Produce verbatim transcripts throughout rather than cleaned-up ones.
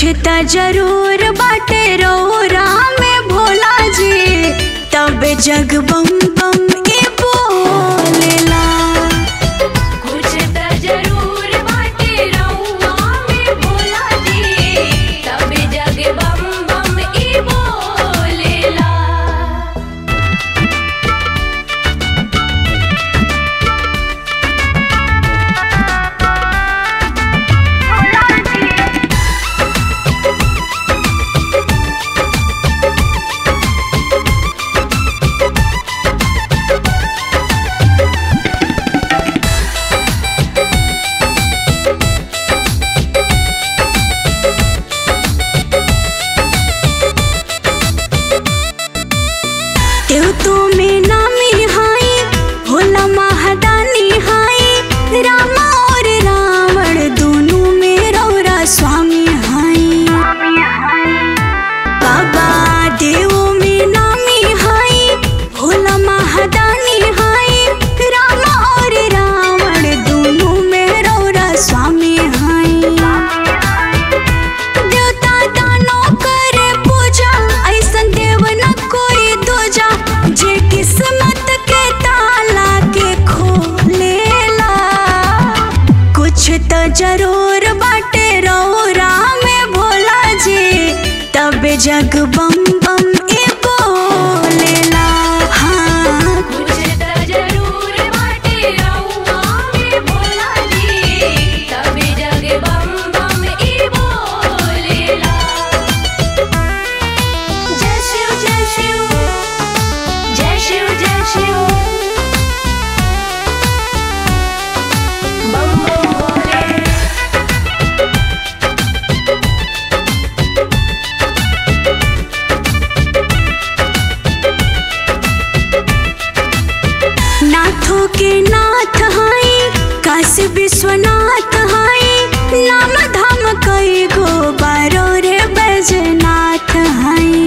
त जरूर बाटे रौरा में भोला जी, तब जग बम बम ए बोलेला। कुछ त जरूर बाटे रउआ में भोला जी, तब जग बम बम ई बोलेला। देव तुम्हें नामी हाई, भोला महादानी हाई, रामा और रावण दोनों में रौरा स्वामी हाई। बाबा देव में नामी हाई, भोला महादानी हाई, रामा और रावण दोनों में रौरा स्वामी हाई। देवता दानो करे पूजा, ऐसन देव न कोई दूजा, जे किस्मत के ताला के खोलेला। कुछ त जरूर बाटे रौरा में भोला जी, तब जग बम बम ए बोलेला। हाँ कुछ त जरूर बाटे रउआ में भोला जी, तब जग बम बम ई बोलेला। जय शिव जय शिव जय शिव जय शिव, बम बम भोले। नाथों के नाथ हाई, काशी विश्वनाथ हाई, नाम धाम कई गो बारो रे बैजनाथ हाई।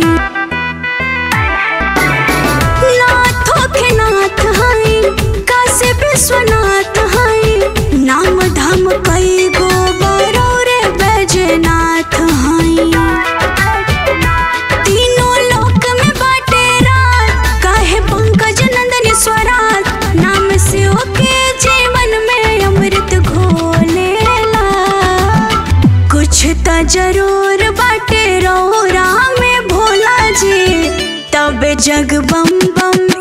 नाथों के नाथ हाई, काशी विश्वनाथ हाई, नाम धाम कई गो बारो रे बैजनाथ हाई। तीनों लोक में बाटे रात, काहे पंकज नंदन स्वराज, नाम से ओके जीवन में अमृत घोलेला। कुछ त जरूर बाटे रौरा में भोला जी, तब जग बम बम